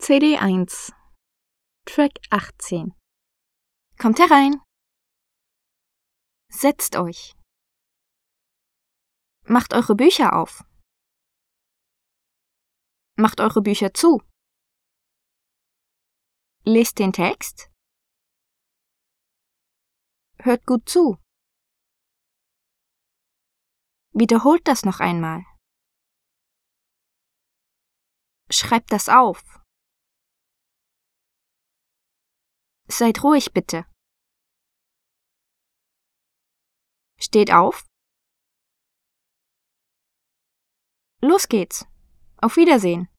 CD 1, Track 18. Kommt herein. Setzt euch. Macht eure Bücher auf. Macht eure Bücher zu. Lest den Text. Hört gut zu. Wiederholt das noch einmal. Schreibt das auf. Seid ruhig bitte. Steht auf. Los geht's. Auf Wiedersehen.